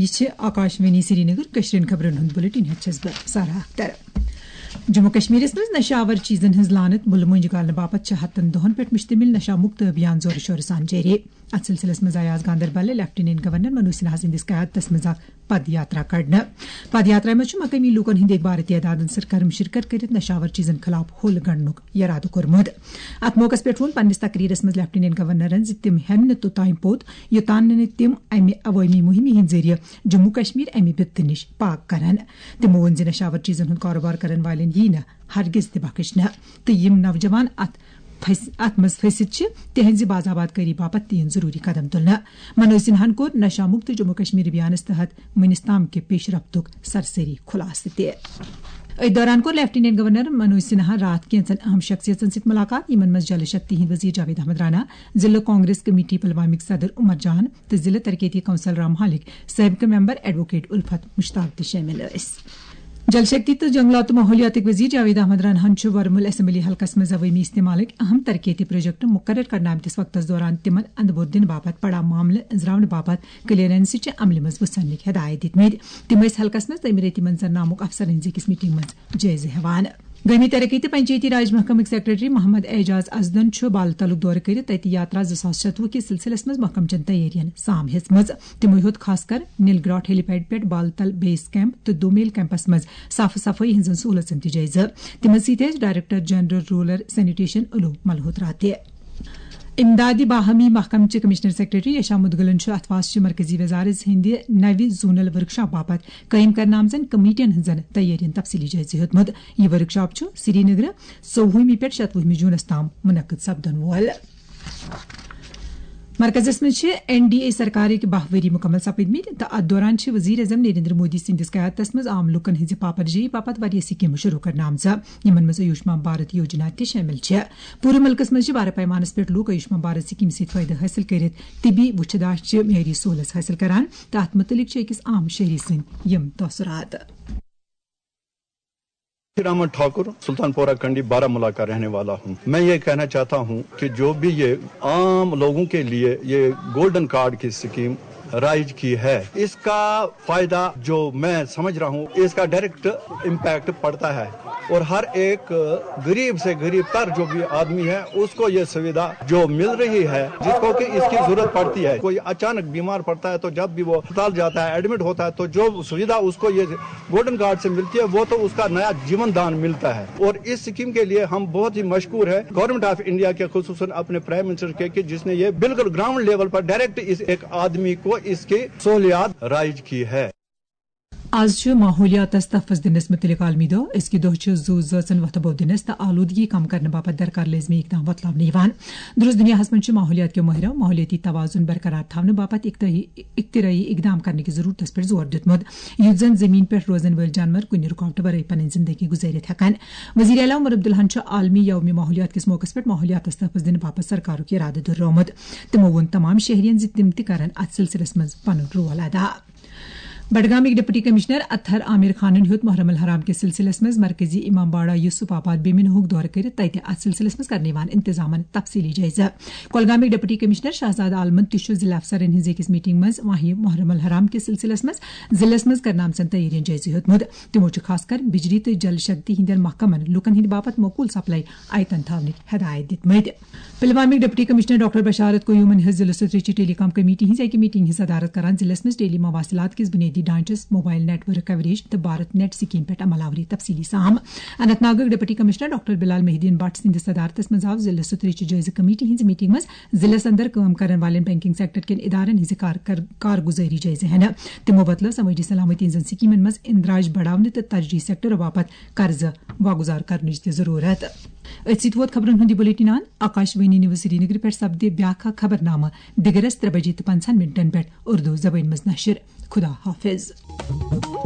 आकाशवाणी श्रीनगर कश्मीर खबरन हुंद बुलेटिन हेचस बह सारा अख्तर जम्मू कश्मीरस मज नशावर चीजन हज लानत मुल मुंज गालने बापत 74 दोहन पे मुश्तमिल नशा मुक्त अभियान जोर शोर सान जारी अत सिलसिलस मज आज गांदरबल लेफ्टिनेंट गवर्नर मनोज सिन्हा सिंदिस कयात तस मज पद यात्रा कड़न पद यात्रा मज मकामी लूकन हिंद एक बार तादाद सरकर्म शिरकत कर नशावर चीजन खिलाफ होल गणनुक इराद कोरमुत अत मौकस पे वोन पन्निस तकरीरस मज लेफ्टिनेंट गवर्नरन तिम हेन तोतान पोत योतान तिम अमि अवामी मुहिम हिंद जरिए जम्मू कश्मीर अमि बित निश पाक करन तिमो वोन नशावर चीजन हुंद कारोबार करन वालेन यी न हरगिज ति बख्श न तो यम नौजवान अत मज फसित तिहज बाजाबादकारी बापत तीन जरूरी कदम तुलना मनोज सिन्हान को नशा मुक्त जम्मू कश्मीर अभियानस तहत वनिस्ताम के पेशरफ्तुक सरसरी खुलासे ते दौरान को लेफ्टिनेंट गवर्नर मनोज सिन्हा रात कैंसन अहम शख्सियतन सत मुलाकात यमन मज जल शक्ति हिंद वजीर जावेद अहमद राना जिला कांग्रेस कमेटी पुलवामिक सदर उमर जान तो जिला तरक्की कौंसल राम हालिक सबक मेंबर एडवोकेट उल्फत मुश्ताक शामिल जल शक्ति तो जंगलात माहौलियात वजीर जावेद अहमद राना वर्मुल असम्बली हल्कस मज अवामी इस्तेमाल अहम तरक्की प्रोजेक्ट मुकर्रर करना आमतिस वक्तस दौरान तिमन अंदबोदिन बापत पड़ा मामले अंजरावन बापत क्लियरेंस अमल मज वसनक हिदायत दितमत तिम हल्कस मज तमीरती मंजरनामुक अफसरन जिकिस मीटिंग मज जायजे हेवान गमी तरक्की तो पंचायती राज महकमक सेक्रेटरी मोहम्मद एजाज अजदन बाल तलुक दौर कर तति यात्रा 2027 के सिलसिलस मज महकम चन तैयारियन साम हिस मज तिमो हेत खासकर नीलग्राट हेलीपैड पे बालतल बेस कैंप तो दोमेल कैंपस मज साफ सफाई हिंजन सहूलतन जायजा तिम सत डायरेक्टर जनरल रूरल सैनिटेशन उलू मलहोत्रा इमदादी बाहमी महकम कमिश्नर सेक्रेटरी यशा मुदगलन अथवास मरकजी वजारत हिंद नव जोनल वर्कशॉप बापत कयम करना आमजन कमेटियन हंजन तैयारियन तफसीली जायजे हेतमुत यह वर्कशॉप श्रीनगर 14 पे 27 जूनस ताम मुनक्कद सपदन वोल मरकजस मज एनडीए सरकार 12 वरी मुकम्मल सपदमित तो अत दौरान वजीर अजम नरेंद्र मोदी सिंदिस कयादतस मज आम लुकन हिंज पापरजयी बापत वारिया स्कीम शुरू करना आमजा यमन मज आयुष्मान भारत योजना ति शामिल पूरे मुल्कस मज बार पैमानस पे लूक आयुष्मान भारत स्कीम सत फायदा हासिल कर तिबी वुछदाश मेरी सहूलत हासिल करान तो अत मुतलिक अकिस आम शहरी सद यम तसरात रामन ठाकुर सुल्तानपुरा कंडी बारामूला का रहने वाला हूँ। मैं ये कहना चाहता हूँ कि जो भी ये आम लोगों के लिए ये गोल्डन कार्ड की स्कीम राइज की है, इसका फायदा जो मैं समझ रहा हूँ इसका डायरेक्ट इम्पैक्ट पड़ता है और हर एक गरीब से गरीब तर जो भी आदमी है उसको ये सुविधा जो मिल रही है जिसको कि इसकी जरूरत पड़ती है। कोई अचानक बीमार पड़ता है तो जब भी वो अस्पताल जाता है एडमिट होता है तो जो सुविधा उसको ये गोल्डन कार्ड से मिलती है वो तो उसका नया जीवन दान मिलता है और इस स्कीम के लिए हम बहुत ही मशकूर है गवर्नमेंट ऑफ इंडिया के खुसूसन अपने प्राइम मिनिस्टर के कि जिसने ये बिल्कुल ग्राउंड लेवल पर डायरेक्ट इस एक आदमी को इसकी सहूलियात राइज की है। आज माहौलियात तहफ़्फ़ुज़ दिनस मुतलिक आलमी दो इसकी दोह जू ज़न वतबो दिनस तो आलूदगी कम करने बाबत दरकार लाजमी इकदाम वतलाव नीवान दुरुस्त दुनिया हसमन माहौलियात के माहिर माहौलियाती तवाज़ुन बरकरार थावने बाबत इख्तिराई इकदाम करने की जरूरत पर जोर दितमुत युत जन जमीन पर रोजन वल जानवर कुन रुकावट बरई पन जिंदगी गुजारित हकन वज़ीर आला उमर अब्दुल आलमी यौम माहौलियात किस मौके पर माहौलियात तहफ़्फ़ुज़ दिन बाबत सरकार की इरादा दुर्रोमत तिमो वोन तमाम शहरियन जिम करन अत सिलसिलस मज पन रोल अदा बडगाम डिप्टी कमिश्नर अतहर आमिर खान हेत मुहर्रम हराम के सिलसिलस मज मरकजी इमाम बाड़ा यूसुफ आबाद बेमिन हुक दौर कर तत अत सिलसिलस मज करनेवान इंतजामन तफसीली जायजा कोलगाम डिप्टी कमिश्नर शहजाद आलमन तिशु जिला अफसरन हिंज अकिस मीटिंग मज वही मुहर्रम हराम के सिलसिलस मज जिलस मज करनाम सन तैयारियन जायजे हेतमुत तिमो खासकर बिजली तो जल शक्ति हिंदन महकमन लुकन हिंद बापत मकूल सप्लाई आयतन थावनिक हिदायत दितमत पुलवामिक डिप्टी कमिश्नर डॉक्टर बशारत कोयूमन हिज जिला सतरची टेलीकॉम कमेटी हिंज अकि मीटिंग हिज सदारत करान जिलस मज टेली मवासिलात किस बुनियादी ढांचस मोबाइल नेटवर्क कवरेज तो भारत नेट स्कीम पे अमल आवरी तफसीली साम Anantnag deputy commissioner doctor Bilal Mehdin Bhatt सिंध सदारतस मज आव जिला सतरची जायजा कमेटी हिंज मीटिंग मज जिलस अंदर काम करन वाले बैंकिंग सेक्टर के इदारन हिंज कारगुजारी जायजे है तिमो बतलो समाजी सलामती हिंजन स्कीमन मज इंदराज बढ़ावने तो तरजीह सेक्टर बापत कर्ज वागुजार करने की जरूरत वोत खबरन हुंदी बुलेटिनान आकाशवाणी न्यूज़ श्रीनगर पे सपदे ब्याखा खबरनामा दिगरस 3:50 पे उर्दू जबान मज नशर खुदा हाफिज।